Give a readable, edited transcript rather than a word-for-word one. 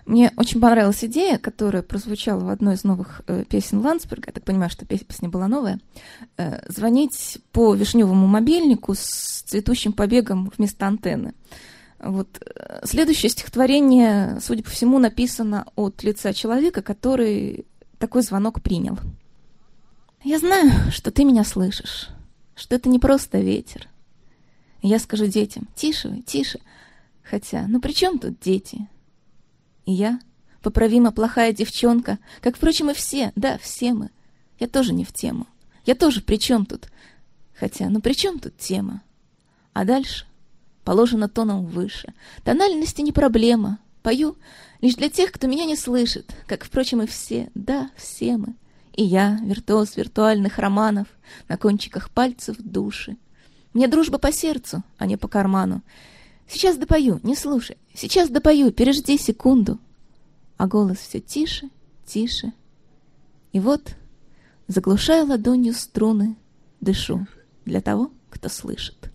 Мне очень понравилась идея, которая прозвучала в одной из новых песен Ландсберга. Я так понимаю, что песня была новая. Звонить по вишневому мобильнику с цветущим побегом вместо антенны. Вот. Следующее стихотворение, судя по всему, написано от лица человека, который такой звонок принял. Я знаю, что ты меня слышишь, что это не просто ветер. Я скажу детям: тише вы, тише. Хотя, ну при чем тут дети? И я, поправимо плохая девчонка, как, впрочем, и все, да, все мы. Я тоже не в тему. Я тоже при чем тут? Хотя, ну при чем тут тема? А дальше положено тоном выше. Тональности не проблема. Пою лишь для тех, кто меня не слышит, как, впрочем, и все, да, все мы. И я, виртуоз виртуальных романов, на кончиках пальцев души. Мне дружба по сердцу, а не по карману. Сейчас допою, не слушай, сейчас допою, пережди секунду. А голос все тише, тише. И вот, заглушая ладонью струны, дышу для того, кто слышит.